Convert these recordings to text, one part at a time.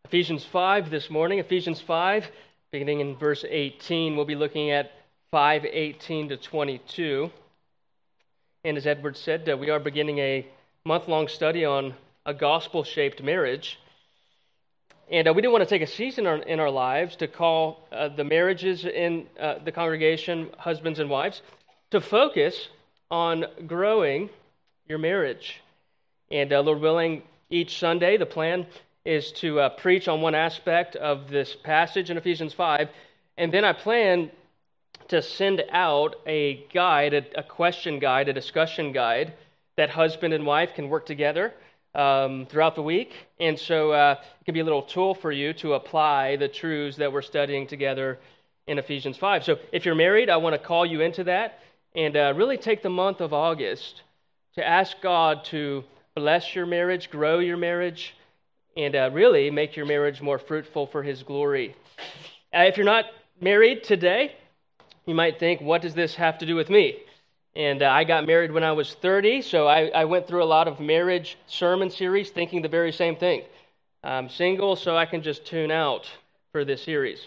Ephesians 5 this morning. Ephesians 5, beginning in verse 18. We'll be looking at 5:18 to 22. And as Edward said, we are beginning a month-long study on a gospel-shaped marriage. And we didn't want to take a season in our lives to call the marriages in the congregation, husbands and wives, to focus on growing your marriage. And Lord willing, each Sunday, the plan is to preach on one aspect of this passage in Ephesians 5, and then I plan to send out a guide, a question guide, a discussion guide that husband and wife can work together throughout the week. And so it can be a little tool for you to apply the truths that we're studying together in Ephesians 5. So if you're married, I want to call you into that and really take the month of August to ask God to bless your marriage, grow your marriage, and really make your marriage more fruitful for His glory. If you're not married today, you might think, what does this have to do with me? And I got married when I was 30, so I went through a lot of marriage sermon series thinking the very same thing. I'm single, so I can just tune out for this series.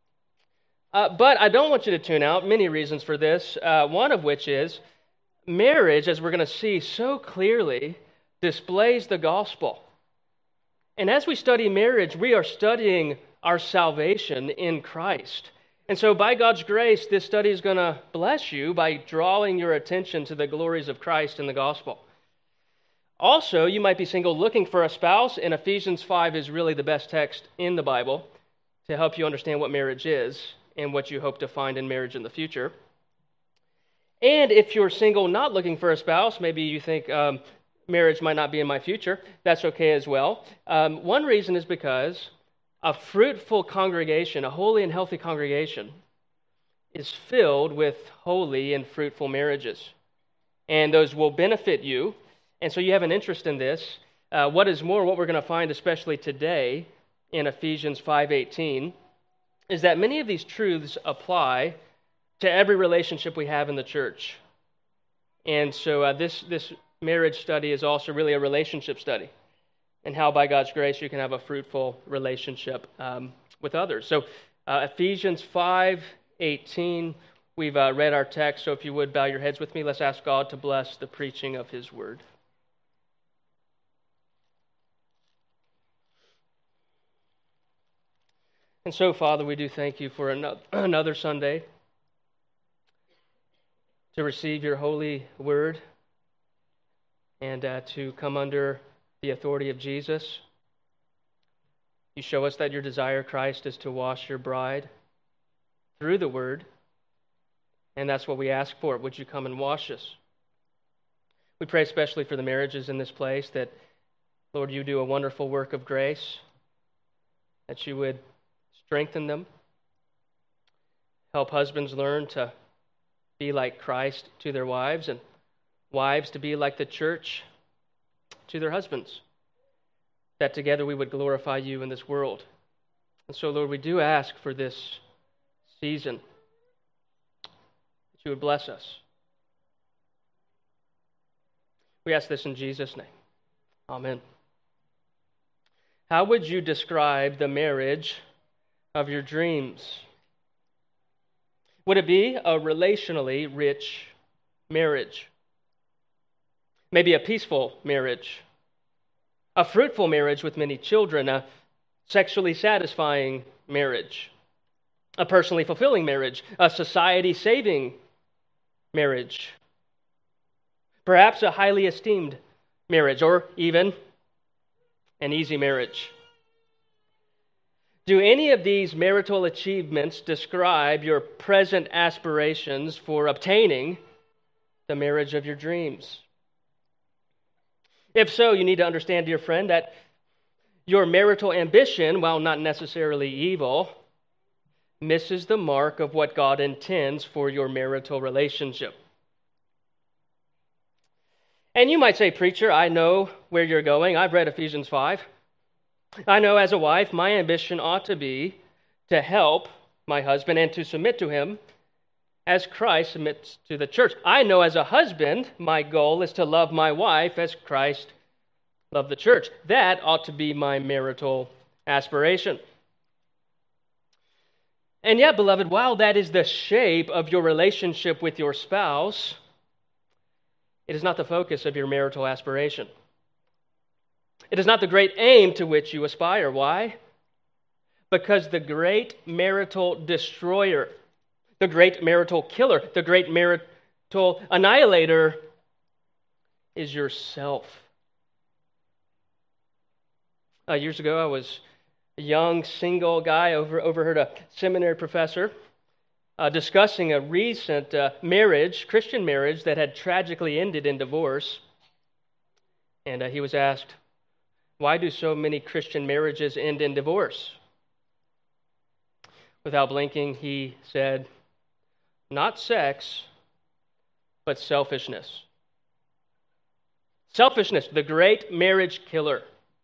But I don't want you to tune out. Many reasons for this, one of which is marriage, as we're going to see so clearly, displays the gospel. And as we study marriage, we are studying our salvation in Christ. And so by God's grace, this study is going to bless you by drawing your attention to the glories of Christ in the gospel. Also, you might be single looking for a spouse, and Ephesians 5 is really the best text in the Bible to help you understand what marriage is and what you hope to find in marriage in the future. And if you're single not looking for a spouse, maybe you think, marriage might not be in my future. That's okay as well. One reason is because a fruitful congregation, a holy and healthy congregation, is filled with holy and fruitful marriages. And those will benefit you. And so you have an interest in this. What is more, what we're going to find, especially today in Ephesians 5:18, is that many of these truths apply to every relationship we have in the church. And so this marriage study is also really a relationship study, and how by God's grace you can have a fruitful relationship with others. So Ephesians 5:18, we've read our text, so if you would bow your heads with me, let's ask God to bless the preaching of His word. And so, Father, we do thank you for another Sunday to receive your holy word and to come under the authority of Jesus. You show us that your desire, Christ, is to wash your bride through the word, and that's what we ask for. Would you come and wash us? We pray especially for the marriages in this place that, Lord, you do a wonderful work of grace, that you would strengthen them, help husbands learn to be like Christ to their wives, and wives to be like the church to their husbands, that together we would glorify you in this world. And so, Lord, we do ask for this season, that you would bless us. We ask this in Jesus' name. Amen. How would you describe the marriage of your dreams? Would it be a relationally rich marriage? Maybe a peaceful marriage, a fruitful marriage with many children, a sexually satisfying marriage, a personally fulfilling marriage, a society-saving marriage, perhaps a highly esteemed marriage, or even an easy marriage. Do any of these marital achievements describe your present aspirations for obtaining the marriage of your dreams? If so, you need to understand, dear friend, that your marital ambition, while not necessarily evil, misses the mark of what God intends for your marital relationship. And you might say, preacher, I know where you're going. I've read Ephesians 5. I know as a wife, my ambition ought to be to help my husband and to submit to him as Christ submits to the church. I know as a husband, my goal is to love my wife as Christ loved the church. That ought to be my marital aspiration. And yet, beloved, while that is the shape of your relationship with your spouse, it is not the focus of your marital aspiration. It is not the great aim to which you aspire. Why? Because the great marital destroyer, the great marital killer, the great marital annihilator is yourself. Years ago, I was a young single guy, overheard a seminary professor discussing a recent marriage, Christian marriage, that had tragically ended in divorce. And he was asked, why do so many Christian marriages end in divorce? Without blinking, he said, not sex, but selfishness. Selfishness, the great marriage killer.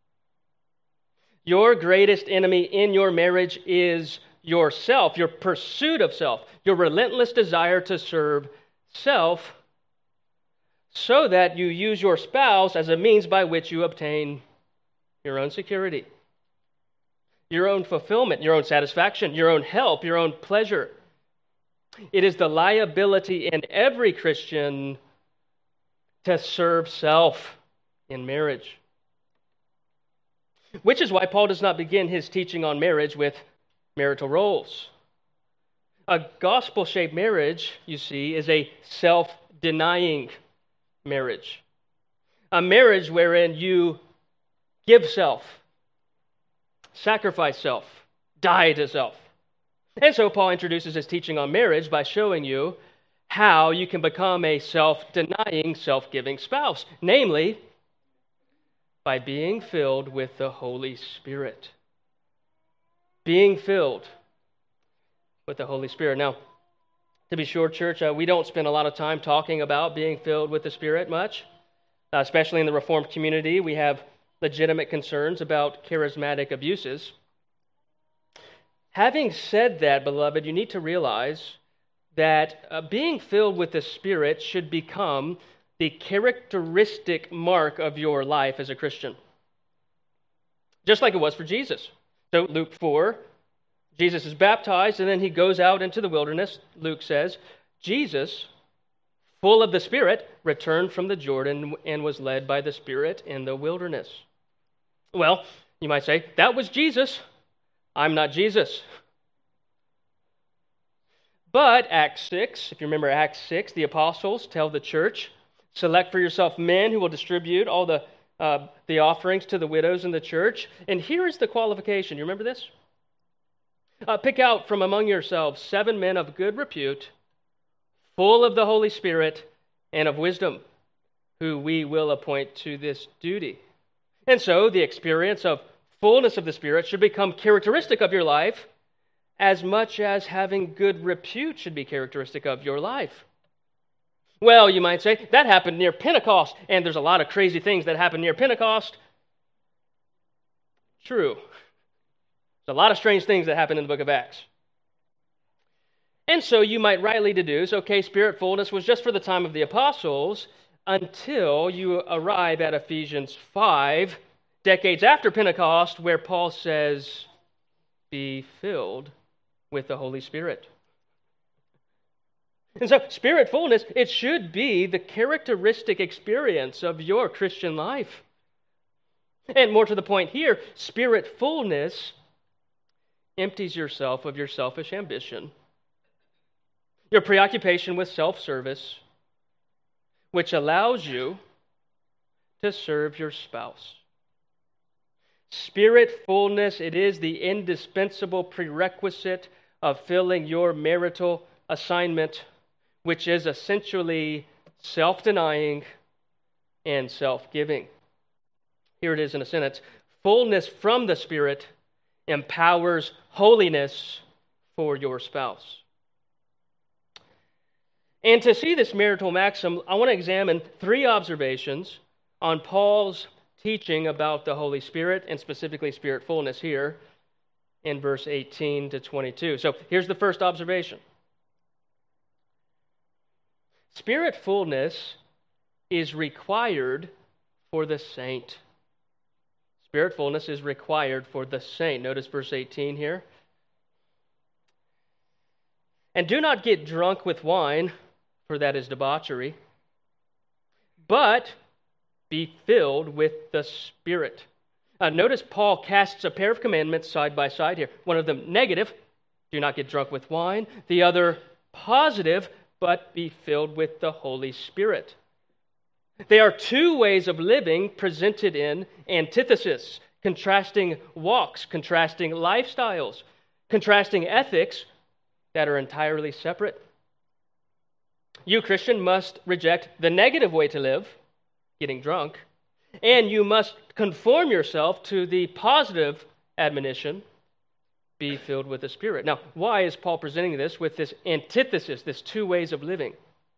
Your greatest enemy in your marriage is yourself, your pursuit of self, your relentless desire to serve self, so that you use your spouse as a means by which you obtain your own security, your own fulfillment, your own satisfaction, your own help, your own pleasure. It is the liability in every Christian to serve self in marriage. Which is why Paul does not begin his teaching on marriage with marital roles. A gospel-shaped marriage, you see, is a self-denying marriage. A marriage wherein you give self, sacrifice self, die to self. And so Paul introduces his teaching on marriage by showing you how you can become a self-denying, self-giving spouse, namely, by being filled with the Holy Spirit. Being filled with the Holy Spirit. Now, to be sure, church, we don't spend a lot of time talking about being filled with the Spirit much, especially in the Reformed community. We have legitimate concerns about charismatic abuses. Having said that, beloved, you need to realize that being filled with the Spirit should become the characteristic mark of your life as a Christian. Just like it was for Jesus. So Luke 4, Jesus is baptized and then he goes out into the wilderness. Luke says, Jesus, full of the Spirit, returned from the Jordan and was led by the Spirit in the wilderness. Well, you might say, that was Jesus. I'm not Jesus. But Acts 6, if you remember Acts 6, the apostles tell the church, select for yourself men who will distribute all the offerings to the widows in the church. And here is the qualification. You remember this? Pick out from among yourselves 7 men of good repute, full of the Holy Spirit and of wisdom, who we will appoint to this duty. And so the experience of fullness of the Spirit should become characteristic of your life as much as having good repute should be characteristic of your life. Well, you might say, that happened near Pentecost, and there's a lot of crazy things that happen near Pentecost. True. There's a lot of strange things that happen in the book of Acts. And so you might rightly deduce, okay, Spirit fullness was just for the time of the apostles until you arrive at Ephesians 5, decades after Pentecost, where Paul says, be filled with the Holy Spirit. And so, Spirit fullness, it should be the characteristic experience of your Christian life. And more to the point here, Spirit fullness empties yourself of your selfish ambition, your preoccupation with self-service, which allows you to serve your spouse. Spirit fullness, it is the indispensable prerequisite of filling your marital assignment, which is essentially self-denying and self-giving. Here it is in a sentence. Fullness from the Spirit empowers holiness for your spouse. And to see this marital maxim, I want to examine 3 observations on Paul's teaching about the Holy Spirit, and specifically Spirit fullness here in verse 18 to 22. So here's the first observation. Spirit fullness is required for the saint. Spirit-fullness is required for the saint. Notice verse 18 here. And do not get drunk with wine, for that is debauchery, but be filled with the Spirit. Notice Paul casts a pair of commandments side by side here. One of them negative, do not get drunk with wine. The other positive, but be filled with the Holy Spirit. They are two ways of living presented in antithesis, contrasting walks, contrasting lifestyles, contrasting ethics that are entirely separate. You, Christian, must reject the negative way to live, getting drunk, and you must conform yourself to the positive admonition, be filled with the Spirit. Now, why is Paul presenting this with this antithesis, this two ways of living?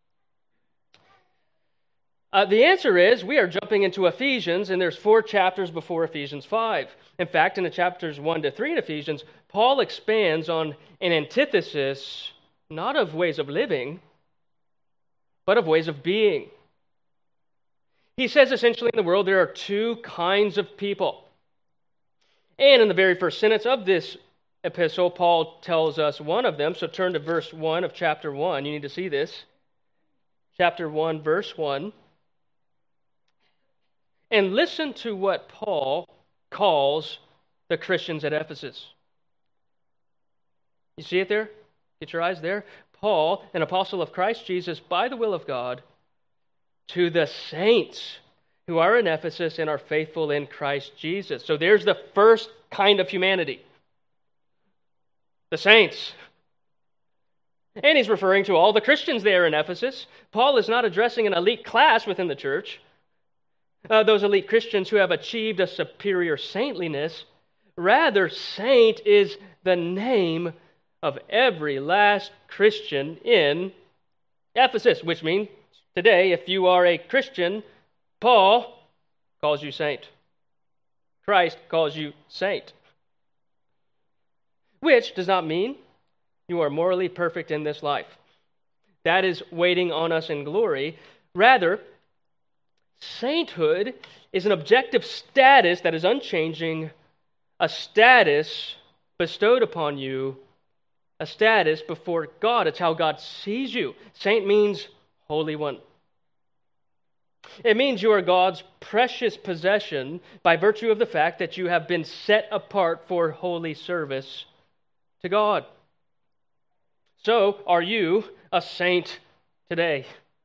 The answer is we are jumping into Ephesians, and there's 4 chapters before Ephesians 5. In fact, in the chapters 1 to 3 in Ephesians, Paul expands on an antithesis, not of ways of living, but of ways of being. He says essentially in the world there are 2 kinds of people. And in the very first sentence of this epistle, Paul tells us one of them. So turn to verse 1 of chapter 1. You need to see this. Chapter 1, verse 1. And listen to what Paul calls the Christians at Ephesus. You see it there? Get your eyes there. Paul, an apostle of Christ Jesus, by the will of God, to the saints who are in Ephesus and are faithful in Christ Jesus. So there's the first kind of humanity. The saints. And he's referring to all the Christians there in Ephesus. Paul is not addressing an elite class within the church, those elite Christians who have achieved a superior saintliness. Rather, saint is the name of every last Christian in Ephesus, which means today, if you are a Christian, Paul calls you saint. Christ calls you saint. Which does not mean you are morally perfect in this life. That is waiting on us in glory. Rather, sainthood is an objective status that is unchanging, a status bestowed upon you, a status before God. It's how God sees you. Saint means Holy One. It means you are God's precious possession by virtue of the fact that you have been set apart for holy service to God. So, are you a saint today?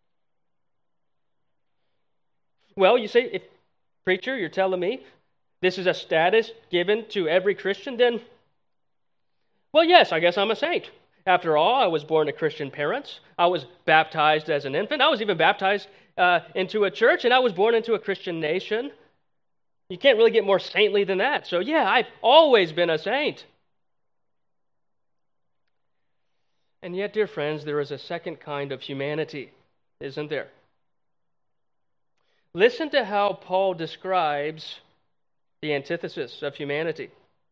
Well, you say, if preacher, you're telling me this is a status given to every Christian, then, well, yes, I guess I'm a saint. After all, I was born to Christian parents. I was baptized as an infant. I was even baptized into a church, and I was born into a Christian nation. You can't really get more saintly than that. So, yeah, I've always been a saint. And yet, dear friends, there is a second kind of humanity, isn't there? Listen to how Paul describes the antithesis of humanity.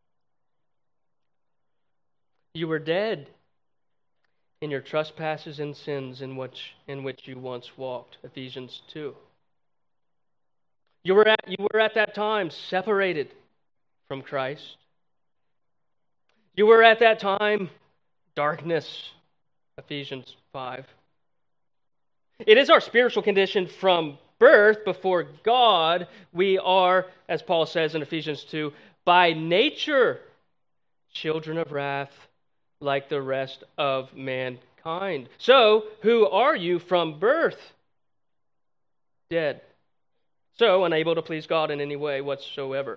You were dead in your trespasses and sins in which you once walked. Ephesians 2. You were at that time separated from Christ. You were at that time darkness. Ephesians 5. It is our spiritual condition from birth before God. We are, as Paul says in Ephesians 2, by nature children of wrath, like the rest of mankind. So, who are you from birth? Dead. So, unable to please God in any way whatsoever.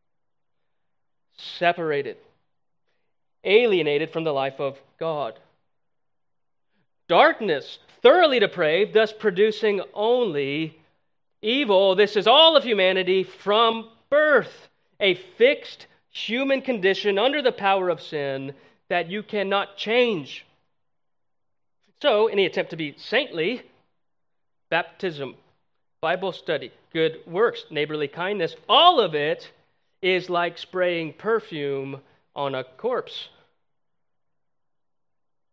Separated. Alienated from the life of God. Darkness, thoroughly depraved, thus producing only evil. This is all of humanity from birth. A fixed human condition under the power of sin that you cannot change. So, any attempt to be saintly, baptism, Bible study, good works, neighborly kindness, all of it is like spraying perfume on a corpse.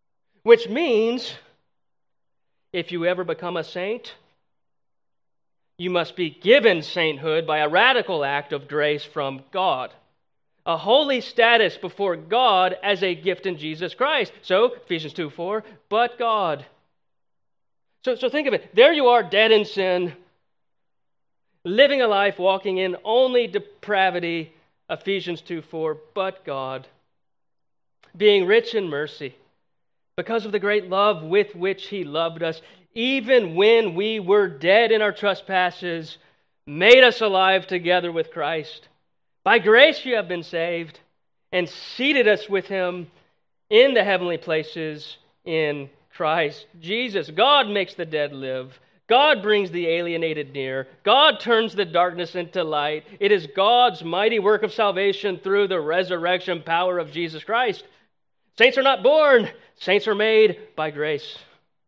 Which means, if you ever become a saint, You must be given sainthood by a radical act of grace from God. A holy status before God as a gift in Jesus Christ. So, Ephesians 2:4, but God. So think of it. There you are, dead in sin, living a life walking in only depravity. Ephesians 2:4, but God. Being rich in mercy, because of the great love with which He loved us, even when we were dead in our trespasses, made us alive together with Christ. By grace you have been saved, and seated us with Him in the heavenly places in Christ Jesus. God makes the dead live. God brings the alienated near. God turns the darkness into light. It is God's mighty work of salvation through the resurrection power of Jesus Christ. Saints are not born. Saints are made by grace.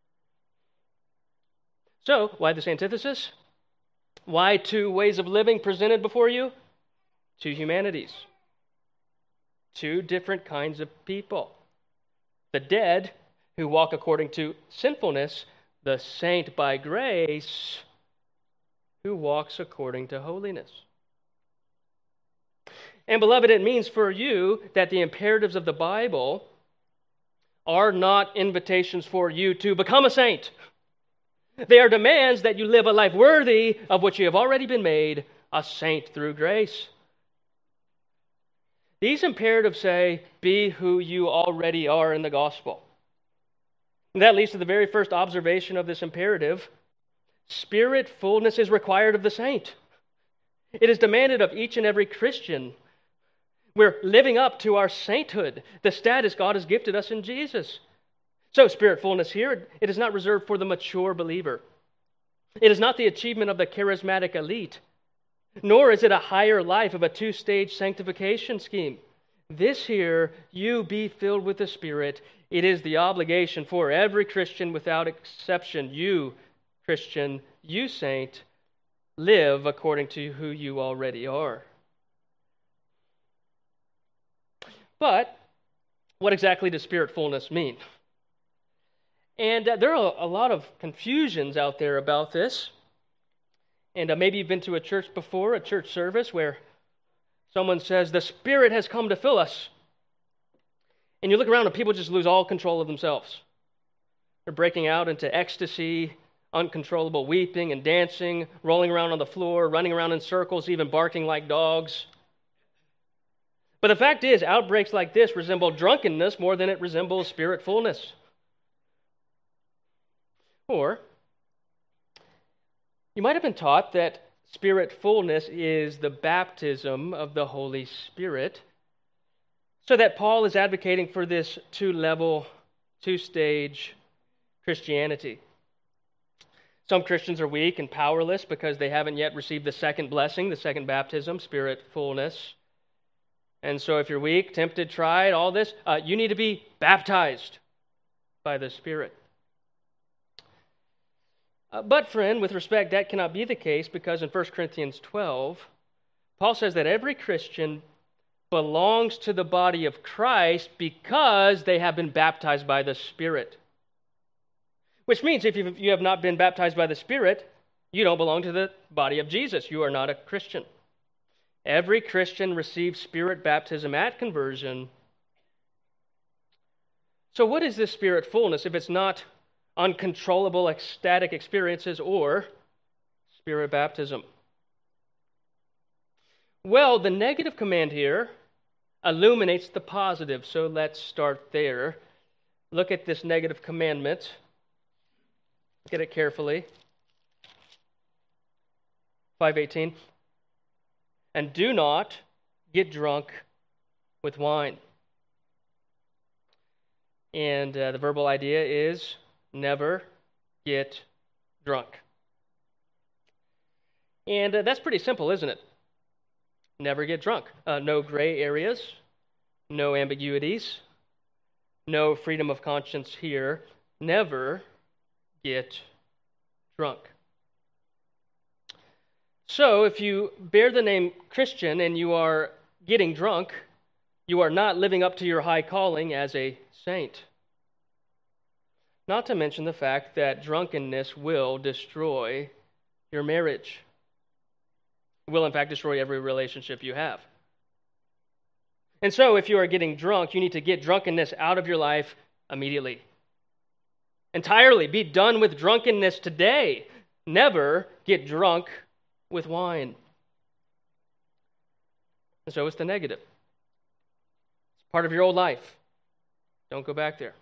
So, why this antithesis? Why two ways of living presented before you? Two humanities. Two different kinds of people. The dead, who walk according to sinfulness. The saint by grace, who walks according to holiness. And beloved, it means for you that the imperatives of the Bible are not invitations for you to become a saint. They are demands that you live a life worthy of which you have already been made a saint through grace. These imperatives say, be who you already are in the gospel. And that leads to the very first observation of this imperative. Spirit fullness is required of the saint. It is demanded of each and every Christian. We're living up to our sainthood, the status God has gifted us in Jesus. So, spirit fullness here, it is not reserved for the mature believer. It is not the achievement of the charismatic elite, nor is it a higher life of a two-stage sanctification scheme. This here, you be filled with the Spirit. It is the obligation for every Christian without exception. You, Christian, you saint, live according to who you already are. But what exactly does spirit fullness mean? And there are a lot of confusions out there about this. And maybe you've been to a church before, a church service, where someone says, the Spirit has come to fill us. And you look around and people just lose all control of themselves. They're breaking out into ecstasy, uncontrollable weeping and dancing, rolling around on the floor, running around in circles, even barking like dogs. But the fact is, outbreaks like this resemble drunkenness more than it resembles spirit fullness. Or, you might have been taught that spirit fullness is the baptism of the Holy Spirit, so that Paul is advocating for this two-level, two-stage Christianity. Some Christians are weak and powerless because they haven't yet received the second blessing, the second baptism, spirit fullness. And so if you're weak, tempted, tried, all this, you need to be baptized by the Spirit. But friend, with respect, that cannot be the case because in 1 Corinthians 12, Paul says that every Christian belongs to the body of Christ because they have been baptized by the Spirit. Which means if you have not been baptized by the Spirit, you don't belong to the body of Jesus. You are not a Christian. Every Christian receives Spirit baptism at conversion. So what is this Spirit fullness if it's not uncontrollable ecstatic experiences or Spirit baptism? Well, the negative command here illuminates the positive, so let's start there. Look at this negative commandment. Look at it carefully. 5:18. And do not get drunk with wine. And the verbal idea is never get drunk. And that's pretty simple, isn't it? Never get drunk. No gray areas, no ambiguities, no freedom of conscience here. Never get drunk. So, if you bear the name Christian and you are getting drunk, you are not living up to your high calling as a saint. Not to mention the fact that drunkenness will destroy your marriage. It will, in fact, destroy every relationship you have. And so, if you are getting drunk, you need to get drunkenness out of your life immediately. Entirely. Be done with drunkenness today. Never get drunk with wine. And so it's the negative. It's part of your old life. Don't go back there.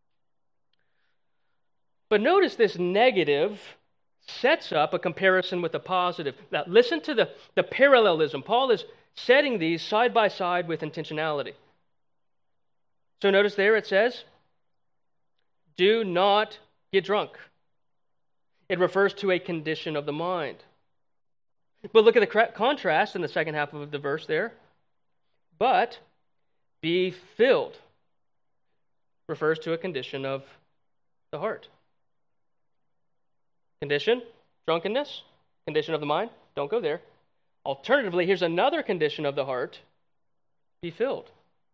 But notice this negative sets up a comparison with the positive. Now, listen to the parallelism. Paul is setting these side by side with intentionality. So notice there it says, do not get drunk. It refers to a condition of the mind. But look at the contrast in the second half of the verse there. But be filled refers to a condition of the heart. Condition, drunkenness, condition of the mind. Don't go there. Alternatively, here's another condition of the heart. Be filled.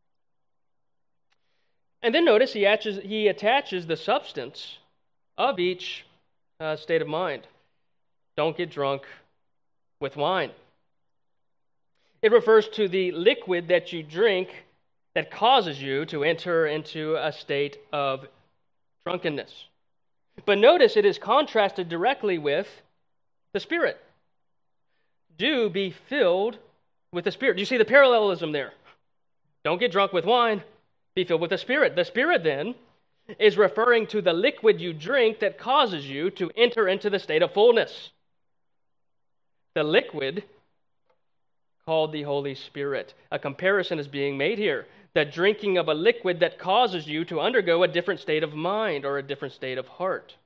And then notice he attaches the substance of each state of mind. Don't get drunk with wine. It refers to the liquid that you drink that causes you to enter into a state of drunkenness. But notice it is contrasted directly with the Spirit. Do be filled with the Spirit. Do you see the parallelism there? Don't get drunk with wine. Be filled with the Spirit. The Spirit, then, is referring to the liquid you drink that causes you to enter into the state of fullness. The liquid called the Holy Spirit. A comparison is being made here. The drinking of a liquid that causes you to undergo a different state of mind or a different state of heart.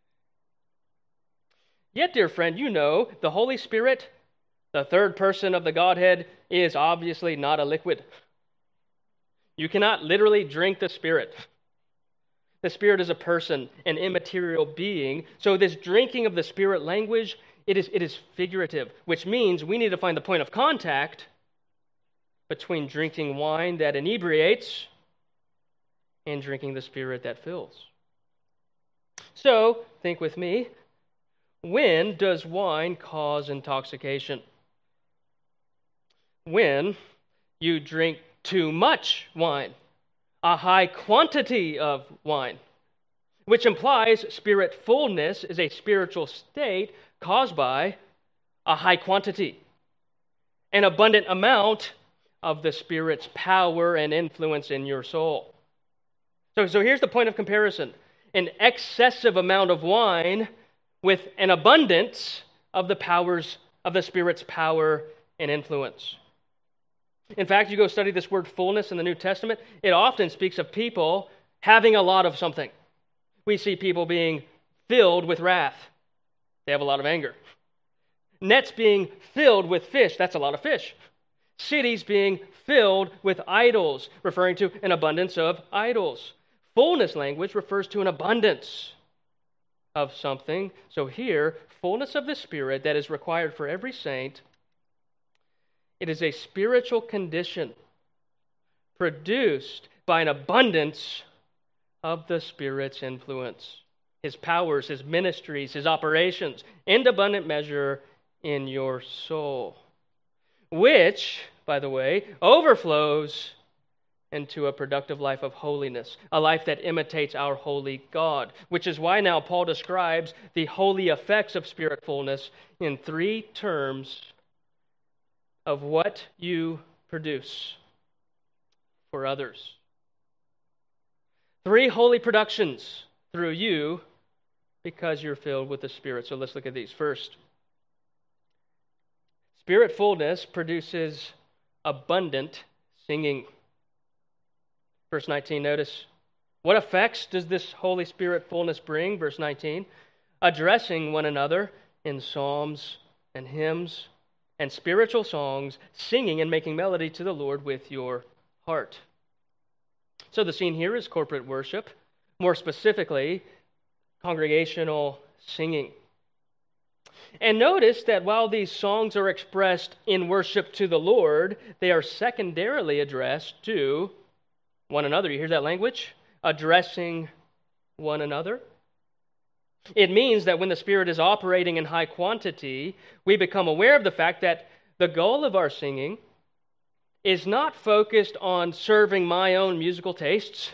Yet, dear friend, you know the Holy Spirit, the third person of the Godhead, is obviously not a liquid. You cannot literally drink the Spirit. The Spirit is a person, an immaterial being. So this drinking of the Spirit language, it is figurative, which means we need to find the point of contact between drinking wine that inebriates and drinking the Spirit that fills. So, think with me, when does wine cause intoxication? When you drink too much wine, a high quantity of wine, which implies spirit fullness is a spiritual state caused by a high quantity, an abundant amount of the Spirit's power and influence in your soul. So here's the point of comparison. An excessive amount of wine with an abundance of the powers of the Spirit's power and influence. In fact, you go study this word fullness in the New Testament, it often speaks of people having a lot of something. We see people being filled with wrath. They have a lot of anger. Nets being filled with fish. That's a lot of fish. Cities being filled with idols, referring to an abundance of idols. Fullness language refers to an abundance of something. So here, fullness of the Spirit that is required for every saint, it is a spiritual condition produced by an abundance of the Spirit's influence, His powers, His ministries, His operations, in abundant measure in your soul, which, by the way, overflows into a productive life of holiness, a life that imitates our holy God, which is why now Paul describes the holy effects of Spirit fullness in 3 terms of what you produce for others. 3 holy productions through you because you're filled with the Spirit. So let's look at these. First, Spirit fullness produces abundant singing. Verse 19, notice, what effects does this Holy Spirit fullness bring? Verse 19, addressing one another in psalms and hymns and spiritual songs, singing and making melody to the Lord with your heart. So the scene here is corporate worship, more specifically, congregational singing. And notice that while these songs are expressed in worship to the Lord, they are secondarily addressed to one another. You hear that language? Addressing one another. It means that when the Spirit is operating in high quantity, we become aware of the fact that the goal of our singing is not focused on serving my own musical tastes,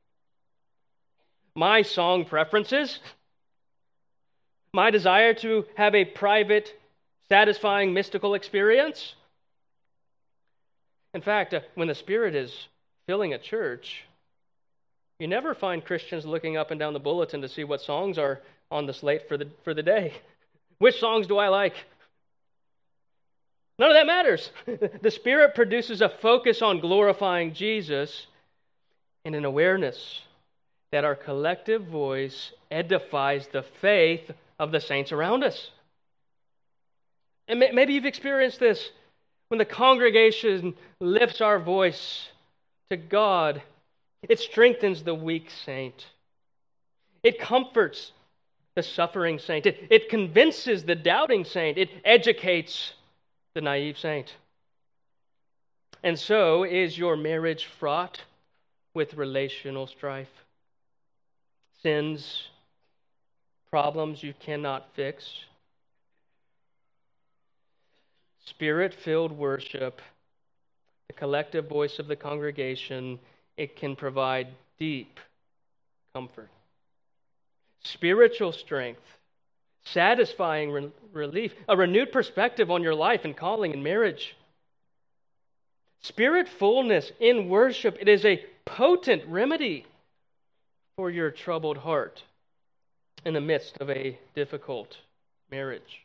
my song preferences, my desire to have a private, satisfying, mystical experience. In fact, when the Spirit is filling a church, you never find Christians looking up and down the bulletin to see what songs are on the slate for the day. Which songs do I like? None of that matters. The Spirit produces a focus on glorifying Jesus and an awareness that our collective voice edifies the faith of the saints around us. And maybe you've experienced this. When the congregation lifts our voice to God, it strengthens the weak saint. It comforts the suffering saint. It convinces the doubting saint. It educates the naive saint. And so is your marriage fraught with relational strife, sins, problems you cannot fix. Spirit-filled worship, the collective voice of the congregation, it can provide deep comfort, spiritual strength, satisfying relief, a renewed perspective on your life and calling and marriage. Spirit-fullness in worship, it is a potent remedy for your troubled heart in the midst of a difficult marriage.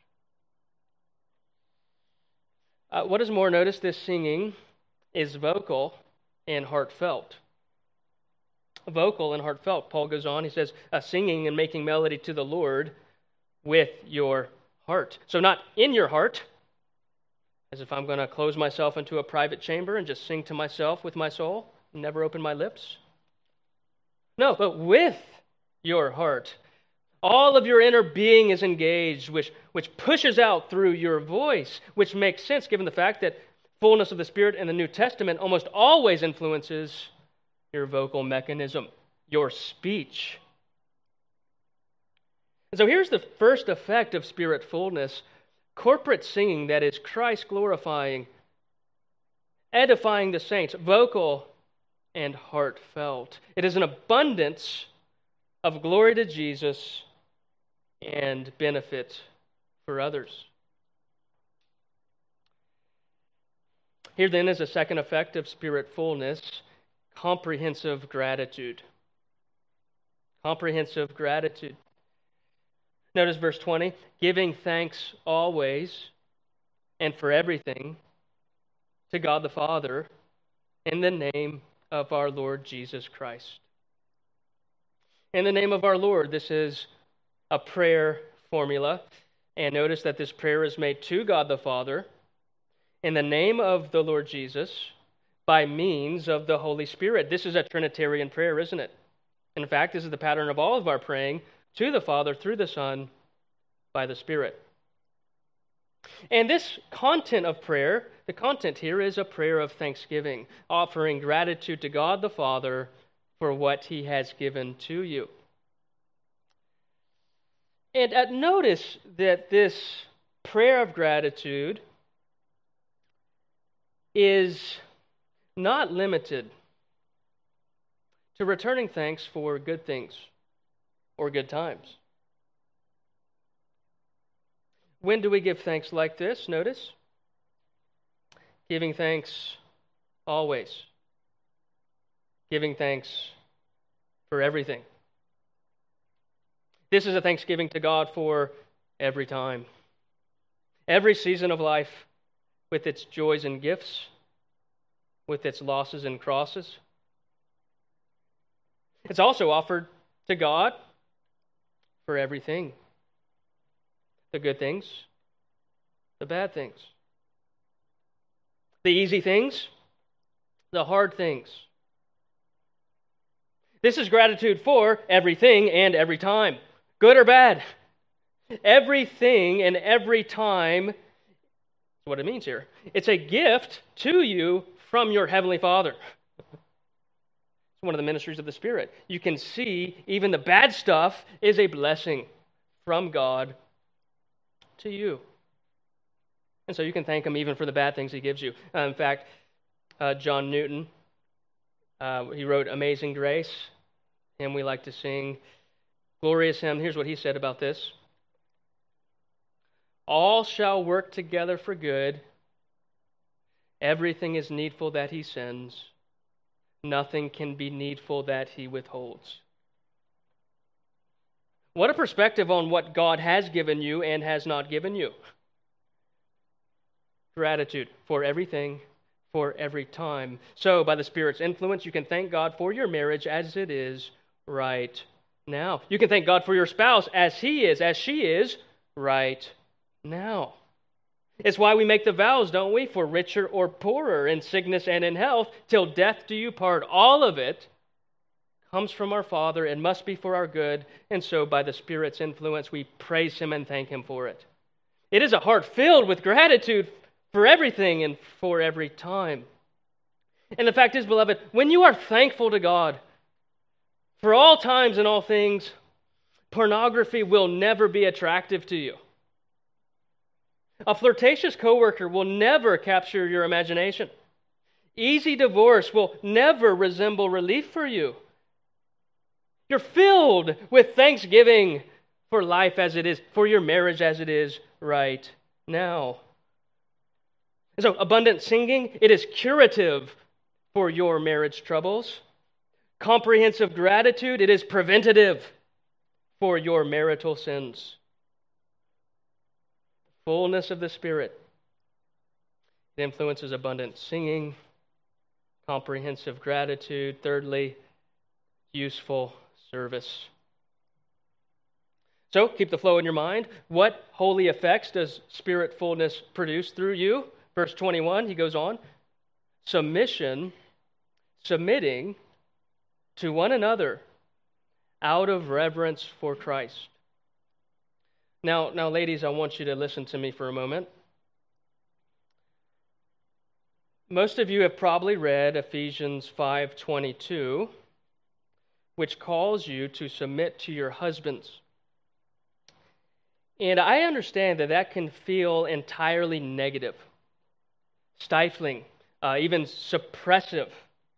What is more, notice this singing is vocal and heartfelt. Vocal and heartfelt. Paul goes on, he says, singing and making melody to the Lord with your heart. So not in your heart, as if I'm going to close myself into a private chamber and just sing to myself with my soul, and never open my lips. No, but with your heart. All of your inner being is engaged, which pushes out through your voice, which makes sense given the fact that fullness of the Spirit in the New Testament almost always influences your vocal mechanism, your speech. And so here's the first effect of Spirit fullness: corporate singing that is Christ glorifying, edifying the saints, vocal and heartfelt. It is an abundance of glory to Jesus and benefit for others. Here then is a second effect of Spirit fullness: comprehensive gratitude. Comprehensive gratitude. Notice verse 20, giving thanks always and for everything to God the Father in the name of our Lord Jesus Christ. In the name of our Lord, this is a prayer formula. And notice that this prayer is made to God the Father in the name of the Lord Jesus by means of the Holy Spirit. This is a Trinitarian prayer, isn't it? In fact, this is the pattern of all of our praying to the Father through the Son by the Spirit. And this content of prayer, the content here is a prayer of thanksgiving, offering gratitude to God the Father for what He has given to you. And notice that this prayer of gratitude is not limited to returning thanks for good things or good times. When do we give thanks like this? Notice, giving thanks always. Giving thanks for everything. This is a thanksgiving to God for every time. Every season of life, with its joys and gifts, with its losses and crosses. It's also offered to God for everything. The good things, the bad things. The easy things, the hard things. This is gratitude for everything and every time. Good or bad. Everything and every time. That's what it means here. It's a gift to you from your Heavenly Father. It's one of the ministries of the Spirit. You can see even the bad stuff is a blessing from God to you. And so you can thank him even for the bad things he gives you. In fact, John Newton, he wrote Amazing Grace, and we like to sing glorious hymn. Here's what he said about this. All shall work together for good. Everything is needful that he sends. Nothing can be needful that he withholds. What a perspective on what God has given you and has not given you. Gratitude for everything, for every time. So, by the Spirit's influence, you can thank God for your marriage as it is right now. You can thank God for your spouse as he is, as she is right now. It's why we make the vows, don't we? For richer or poorer, in sickness and in health, till death do you part. All of it comes from our Father and must be for our good. And so, by the Spirit's influence, we praise him and thank him for it. It is a heart filled with gratitude for everything and for every time. And the fact is, beloved, when you are thankful to God for all times and all things, pornography will never be attractive to you. A flirtatious coworker will never capture your imagination. Easy divorce will never resemble relief for you. You're filled with thanksgiving for life as it is, for your marriage as it is right now. And so, abundant singing, it is curative for your marriage troubles. Comprehensive gratitude, it is preventative for your marital sins. Fullness of the Spirit, it influences abundant singing, comprehensive gratitude. Thirdly, useful service. So, keep the flow in your mind. What holy effects does Spirit fullness produce through you? Verse 21, he goes on, submitting to one another out of reverence for Christ. Now, ladies, I want you to listen to me for a moment. Most of you have probably read Ephesians 5:22, which calls you to submit to your husbands. And I understand that can feel entirely negative, stifling, even suppressive.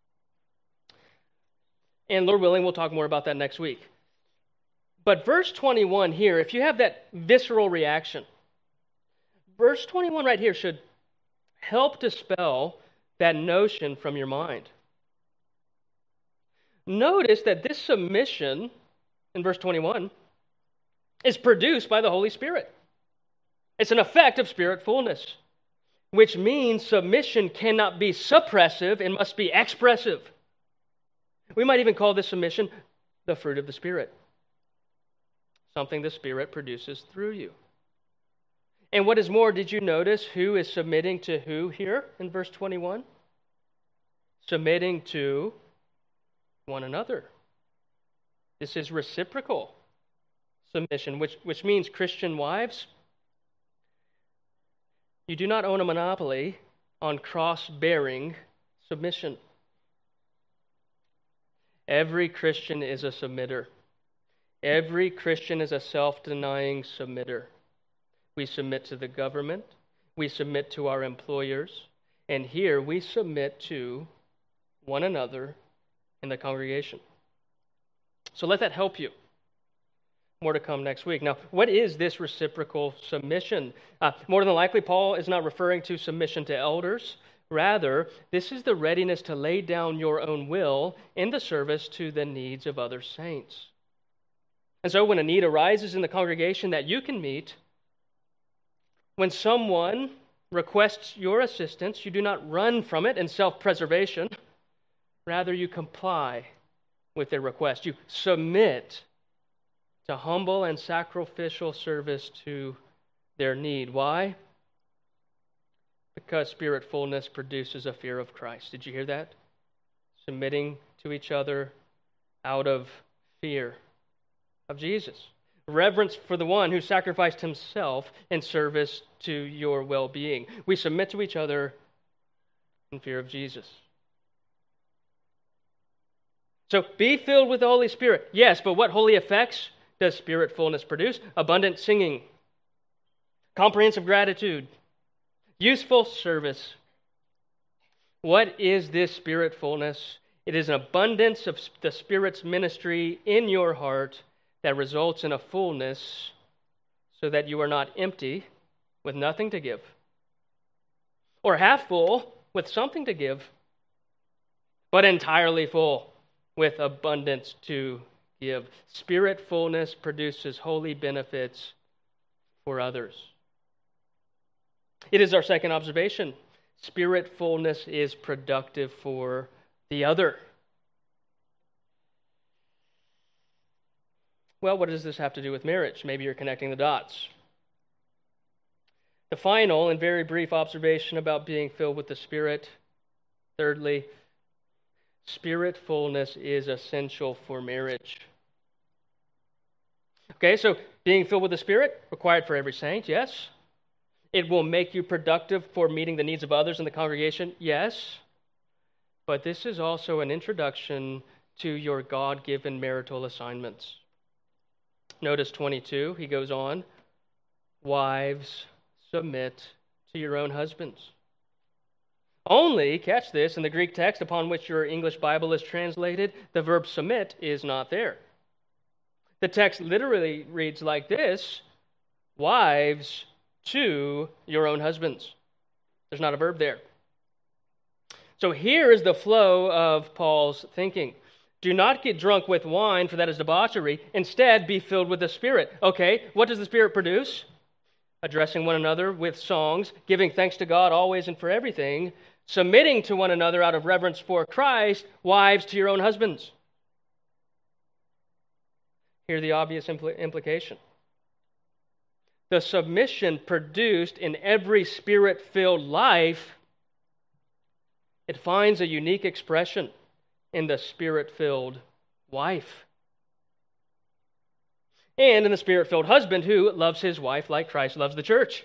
And Lord willing, we'll talk more about that next week. But verse 21 here, if you have that visceral reaction, verse 21 right here should help dispel that notion from your mind. Notice that this submission in verse 21 is produced by the Holy Spirit. It's an effect of Spirit fullness, which means submission cannot be suppressive and must be expressive. We might even call this submission the fruit of the Spirit, something the Spirit produces through you. And what is more, did you notice who is submitting to who here in verse 21? Submitting to one another. This is reciprocal submission, which means, Christian wives, you do not own a monopoly on cross-bearing submission. Every Christian is a submitter. Every Christian is a self-denying submitter. We submit to the government. We submit to our employers. And here we submit to one another in the congregation. So let that help you. More to come next week. Now, what is this reciprocal submission? More than likely, Paul is not referring to submission to elders. Rather, this is the readiness to lay down your own will in the service to the needs of other saints. And so when a need arises in the congregation that you can meet, when someone requests your assistance, you do not run from it in self-preservation. Rather, you comply with their request. You submit to humble and sacrificial service to their need. Why? Because Spirit fullness produces a fear of Christ. Did you hear that? Submitting to each other out of fear of Jesus. Reverence for the one who sacrificed himself in service to your well-being. We submit to each other in fear of Jesus. So be filled with the Holy Spirit. Yes, but what holy effects does spirit fullness produce? Abundant singing, comprehensive gratitude, useful service. What is this spirit fullness? It is an abundance of the Spirit's ministry in your heart that results in a fullness so that you are not empty with nothing to give, or half full with something to give, but entirely full with abundance to give. Spirit fullness produces holy benefits for others. It is our second observation. Spirit fullness is productive for the other. Well, what does this have to do with marriage? Maybe you're connecting the dots. The final and very brief observation about being filled with the Spirit. Thirdly, spirit fullness is essential for marriage. Okay, so being filled with the Spirit, required for every saint, yes. It will make you productive for meeting the needs of others in the congregation, yes. But this is also an introduction to your God-given marital assignments. Notice 22, he goes on, wives, submit to your own husbands. Only, catch this, in the Greek text upon which your English Bible is translated, the verb submit is not there. The text literally reads like this, wives to your own husbands. There's not a verb there. So here is the flow of Paul's thinking. Do not get drunk with wine, for that is debauchery. Instead, be filled with the Spirit. Okay, what does the Spirit produce? Addressing one another with songs, giving thanks to God always and for everything, submitting to one another out of reverence for Christ, wives to your own husbands. Hear the obvious implication. The submission produced in every Spirit-filled life, it finds a unique expression in the Spirit-filled wife. And in the Spirit-filled husband who loves his wife like Christ loves the church.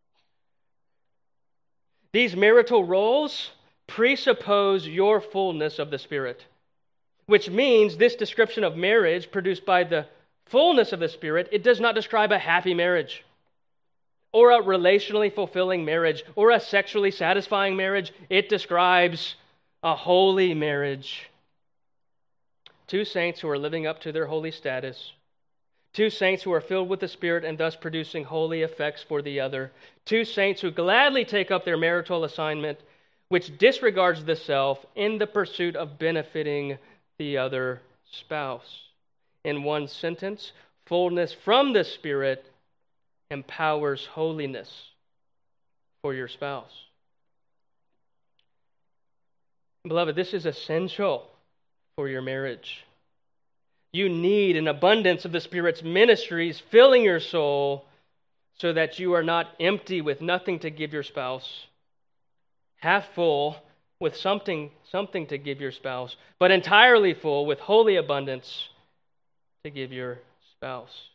These marital roles presuppose your fullness of the Spirit, which means this description of marriage produced by the fullness of the Spirit, it does not describe a happy marriage, or a relationally fulfilling marriage, or a sexually satisfying marriage. It describes a holy marriage. Two saints who are living up to their holy status. Two saints who are filled with the Spirit and thus producing holy effects for the other. Two saints who gladly take up their marital assignment, which disregards the self in the pursuit of benefiting the other spouse. In one sentence, fullness from the Spirit empowers holiness for your spouse. Beloved, this is essential for your marriage. You need an abundance of the Spirit's ministries filling your soul so that you are not empty with nothing to give your spouse, half full with something to give your spouse, but entirely full with holy abundance to give your spouse.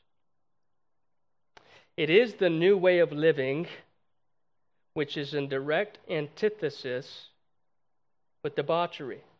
It is the new way of living which is in direct antithesis with debauchery. Did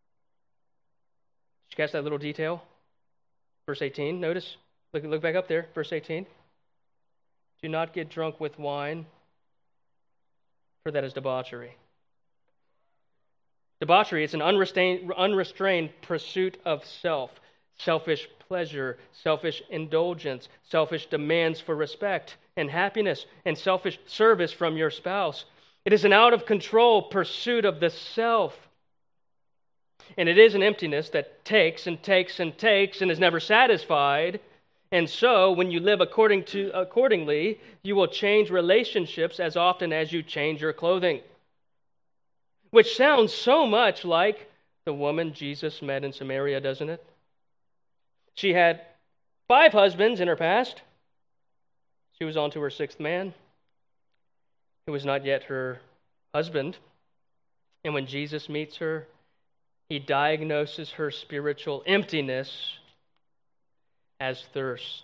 you catch that little detail? Verse 18, notice. Look back up there, verse 18. Do not get drunk with wine, for that is debauchery. Debauchery is an unrestrained pursuit of self, selfish pleasure, selfish indulgence, selfish demands for respect and happiness, and selfish service from your spouse. It is an out-of-control pursuit of the self. And it is an emptiness that takes and takes and takes and is never satisfied. And so, when you live accordingly, you will change relationships as often as you change your clothing. Which sounds so much like the woman Jesus met in Samaria, doesn't it? She had 5 husbands in her past. She was on to her 6th man, who was not yet her husband. And when Jesus meets her, he diagnoses her spiritual emptiness as thirst.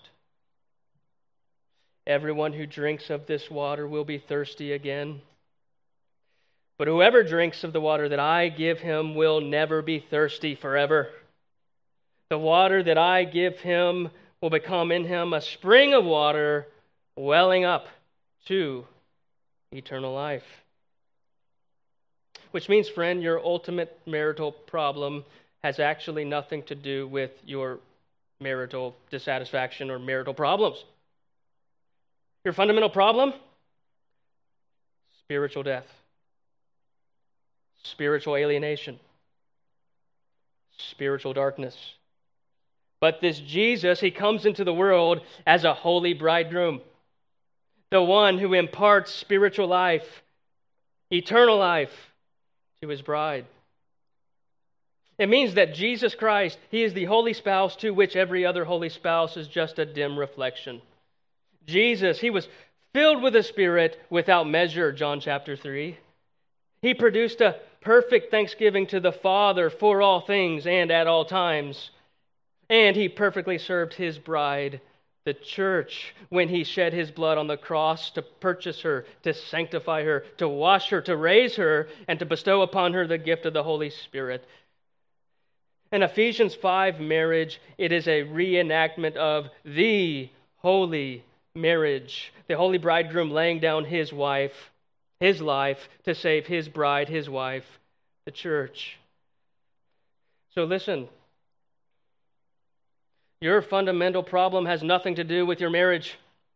Everyone who drinks of this water will be thirsty again. But whoever drinks of the water that I give him will never be thirsty forever. The water that I give him will become in him a spring of water welling up to eternal life. Which means, friend, your ultimate marital problem has actually nothing to do with your marital dissatisfaction or marital problems. Your fundamental problem? Spiritual death, spiritual alienation, spiritual darkness. But this Jesus, he comes into the world as a holy bridegroom, the one who imparts spiritual life, eternal life to his bride. It means that Jesus Christ, he is the holy spouse to which every other holy spouse is just a dim reflection. Jesus, he was filled with the Spirit without measure, John chapter 3. He produced a perfect thanksgiving to the Father for all things and at all times. And he perfectly served his bride, the church, when he shed his blood on the cross to purchase her, to sanctify her, to wash her, to raise her, and to bestow upon her the gift of the Holy Spirit. In Ephesians 5 marriage, it is a reenactment of the holy marriage. The holy bridegroom laying down his wife, his life, to save his bride, his wife, the church. So listen, your fundamental problem has nothing to do with your marriage.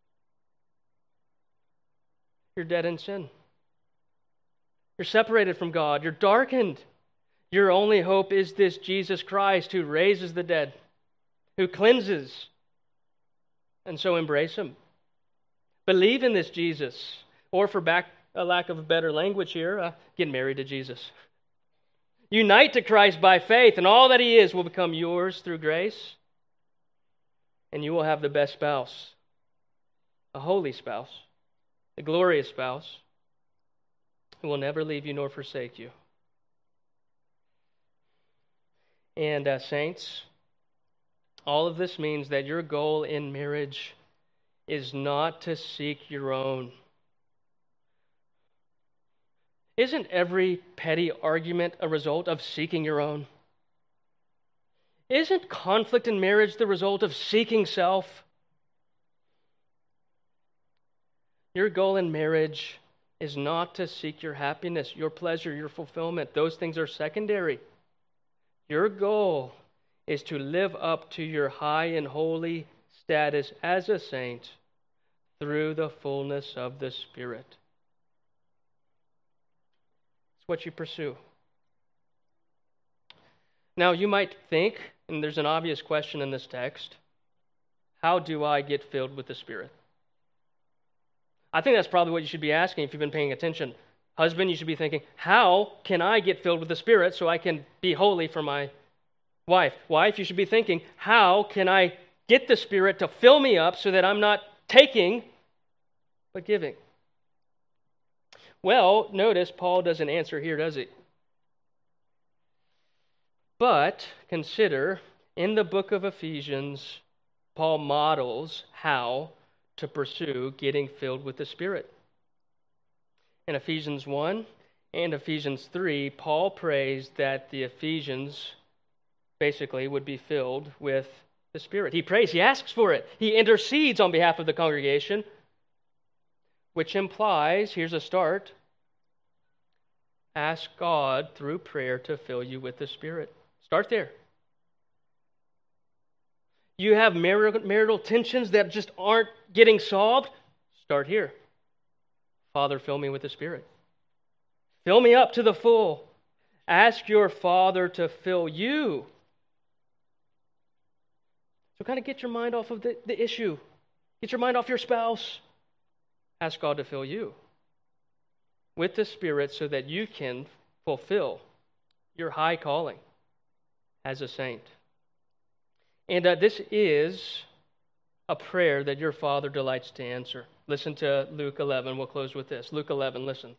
You're dead in sin. You're separated from God. You're darkened. Your only hope is this Jesus Christ who raises the dead, who cleanses. And so embrace him. Believe in this Jesus. Or for a lack of a better language here, get married to Jesus. Unite to Christ by faith, and all that he is will become yours through grace. And you will have the best spouse, a holy spouse, a glorious spouse, who will never leave you nor forsake you. And saints, all of this means that your goal in marriage is not to seek your own. Isn't every petty argument a result of seeking your own? Isn't conflict in marriage the result of seeking self? Your goal in marriage is not to seek your happiness, your pleasure, your fulfillment. Those things are secondary. Your goal is to live up to your high and holy status as a saint through the fullness of the Spirit. It's what you pursue. Now, you might think, and there's an obvious question in this text, how do I get filled with the Spirit? I think that's probably what you should be asking if you've been paying attention. Husband, you should be thinking, how can I get filled with the Spirit so I can be holy for my wife? Wife, you should be thinking, how can I get the Spirit to fill me up so that I'm not taking, but giving? Well, notice Paul doesn't answer here, does he? But consider, in the book of Ephesians, Paul models how to pursue getting filled with the Spirit. In Ephesians 1 and Ephesians 3, Paul prays that the Ephesians basically would be filled with the Spirit. He prays, he asks for it. He intercedes on behalf of the congregation, which implies, here's a start, ask God through prayer to fill you with the Spirit. Start there. You have marital tensions that just aren't getting solved? Start here. Father, fill me with the Spirit. Fill me up to the full. Ask your Father to fill you. So kind of get your mind off of the issue. Get your mind off your spouse. Ask God to fill you with the Spirit so that you can fulfill your high calling as a saint. And this is a prayer that your Father delights to answer. Listen to Luke 11. We'll close with this. Luke 11, listen.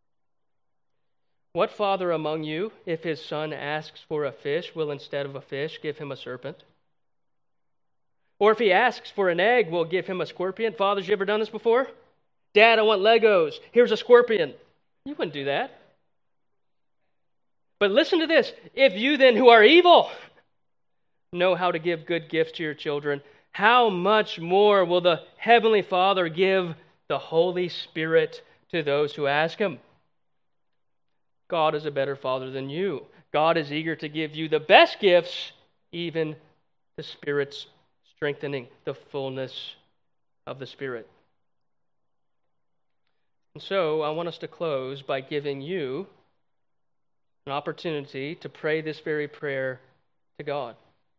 What father among you, if his son asks for a fish, will instead of a fish give him a serpent? Or if he asks for an egg, will give him a scorpion? Fathers, you ever done this before? Dad, I want Legos. Here's a scorpion. You wouldn't do that. But listen to this. If you then, who are evil, know how to give good gifts to your children, how much more will the Heavenly Father give the Holy Spirit to those who ask Him? God is a better Father than you. God is eager to give you the best gifts, even the Spirit's strengthening, the fullness of the Spirit. And so I want us to close by giving you an opportunity to pray this very prayer to God.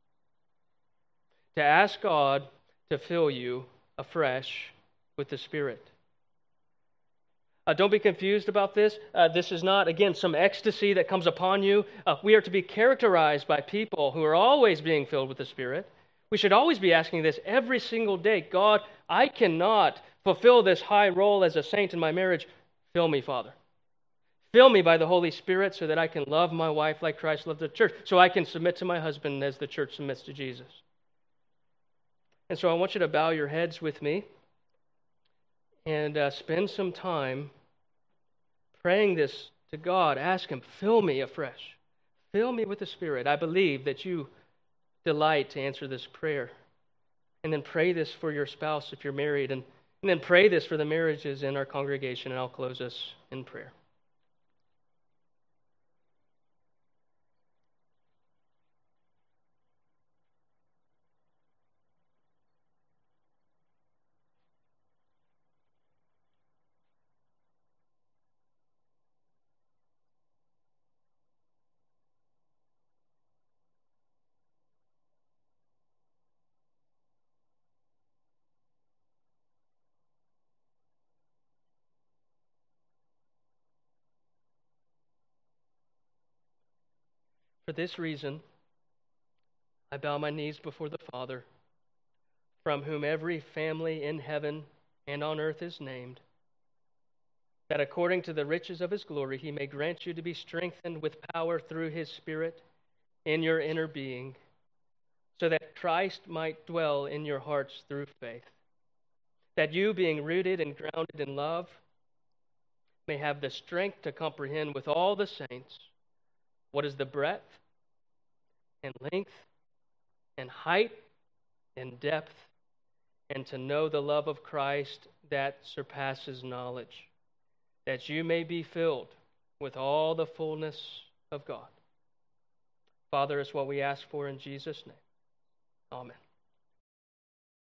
To ask God to fill you afresh with the Spirit. Don't be confused about this. This is not, again, some ecstasy that comes upon you. We are to be characterized by people who are always being filled with the Spirit. We should always be asking this every single day. God, I cannot fulfill this high role as a saint in my marriage. Fill me, Father. Fill me by the Holy Spirit so that I can love my wife like Christ loved the church, so I can submit to my husband as the church submits to Jesus. And so I want you to bow your heads with me and spend some time praying this to God. Ask Him, fill me afresh. Fill me with the Spirit. I believe that you delight to answer this prayer. And then pray this for your spouse if you're married. And then pray this for the marriages in our congregation. And I'll close us in prayer. For this reason, I bow my knees before the Father, from whom every family in heaven and on earth is named, that according to the riches of His glory He may grant you to be strengthened with power through His Spirit in your inner being, so that Christ might dwell in your hearts through faith, that you, being rooted and grounded in love, may have the strength to comprehend with all the saints what is the breadth and length and height and depth, and to know the love of Christ that surpasses knowledge, that you may be filled with all the fullness of God. Father, is what we ask for in Jesus' name. Amen.